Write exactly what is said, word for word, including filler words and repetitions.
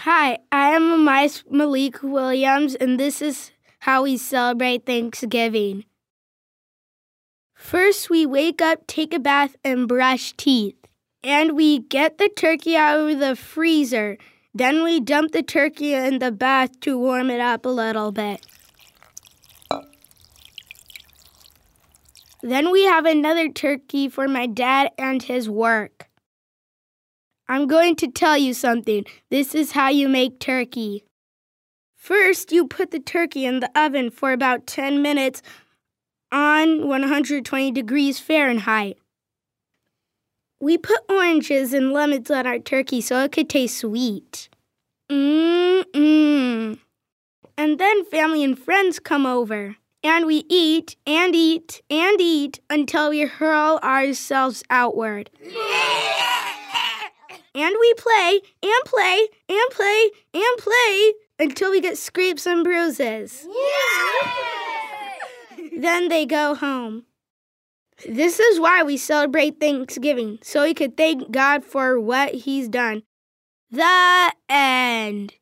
Hi, I am Amais Malik Williams, and this is how we celebrate Thanksgiving. First, we wake up, take a bath, and brush teeth. And we get the turkey out of the freezer. Then we dump the turkey in the bath to warm it up a little bit. Then we have another turkey for my dad and his work. I'm going to tell you something. This is how you make turkey. First, you put the turkey in the oven for about ten minutes on one hundred twenty degrees Fahrenheit. We put oranges and lemons on our turkey so it could taste sweet. Mmm-mmm. And then family and friends come over. And we eat and eat and eat until we hurl ourselves outward. And we play and play and play and play until we get scrapes and bruises. Then they go home. This is why we celebrate Thanksgiving, so we could thank God for what He's done. The end.